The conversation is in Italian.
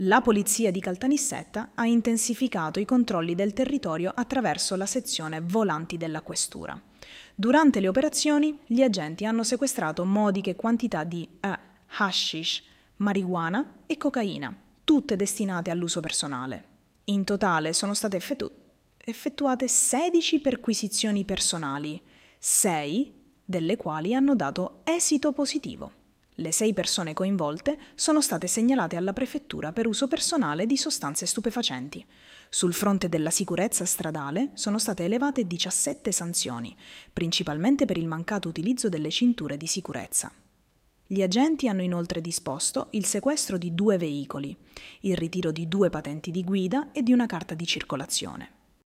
La polizia di Caltanissetta ha intensificato i controlli del territorio attraverso la sezione volanti della questura. Durante le operazioni, gli agenti hanno sequestrato modiche quantità di hashish, marijuana e cocaina, tutte destinate all'uso personale. In totale sono state effettuate 16 perquisizioni personali, 6 delle quali hanno dato esito positivo. Le 6 persone coinvolte sono state segnalate alla prefettura per uso personale di sostanze stupefacenti. Sul fronte della sicurezza stradale sono state elevate 17 sanzioni, principalmente per il mancato utilizzo delle cinture di sicurezza. Gli agenti hanno inoltre disposto il sequestro di 2 veicoli, il ritiro di 2 patenti di guida e di una carta di circolazione.